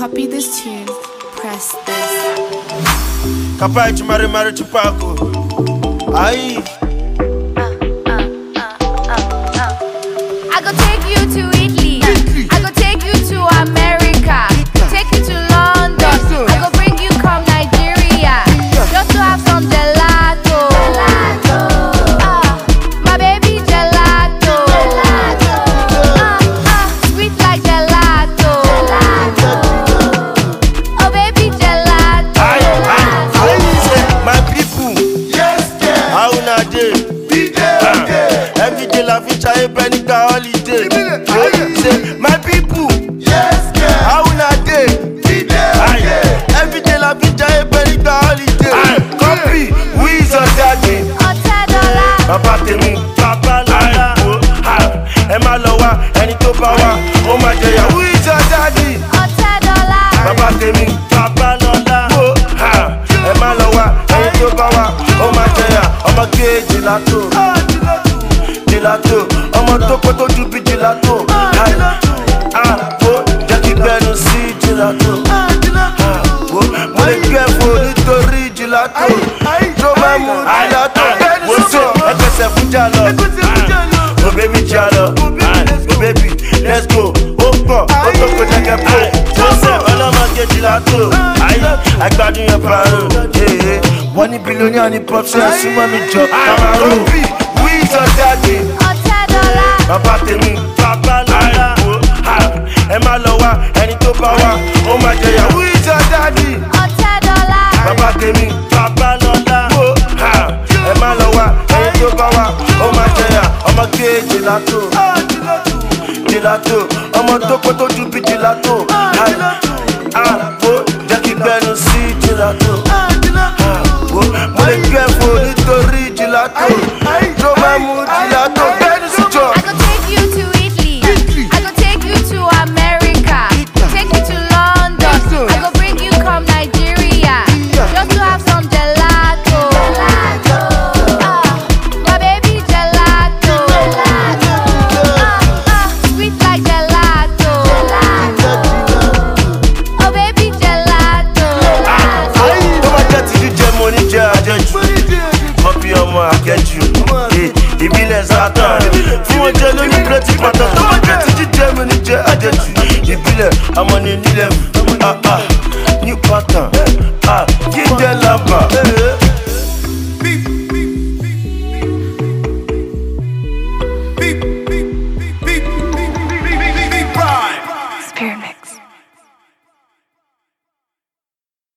copy this tune, press this. Kapai chumari chupako. Aye. I go take you to Italy. I go take you to America. Take you to London. I go bring you come Nigeria. Just to have some gelato. My baby gelato. Sweet like gelato. Oh baby gelato. My people, Yes, yeah. how na dey? Every day la fi chaye benika holiday. Say, my people, Yes, yeah. how na dey? Every day la fi chaye benika holiday. Copy, who is your daddy? $10. Baba tèmi, baba lọ́la. Ẹ má lọ wá, ẹni tó bá wá, ó máa jẹyà. Who is your daddy? $10. Baba tèmi, baba lọ́la. Ẹ má lọ wá, ẹni tó bá wá, ó máa jẹyà. Ọmọ gé gelato, gelato. Ọmọ tó kó tó ju bí gelato. Jẹ́ kí gbẹnu sí gelato. Mo lè gbẹ fún nítorí gelato. Tó máa mú gelato. Mo sọ ẹgbẹ̀sẹ̀ fún jalọ. Oh baby jalo, oh baby, let's go. Ó pọ̀, ó tó kó jẹ́gẹ́ pọ̀. Joseph ọlọ́mọge gelato. Àgbàdo yẹn pààrọ̀. Wọ́n ní bílíọ̀nù ní pọ́psì àsúnmọ́ mi jọ. Cameroon, who is your daddy? $10. Bàbá tèmi, bàbá lọ́la. Ẹ má lọ wá, ẹni tó bá wá, ó máa jẹyà. Who is your daddy? $10. Bàbá tèmi, bàbá lọ́la. Ẹ má lọ wá, ẹni tó bá wá, ó máa jẹyà. Ọmọ gé gelato, gelato. Ọmọ tó kó tó ju bí gelato.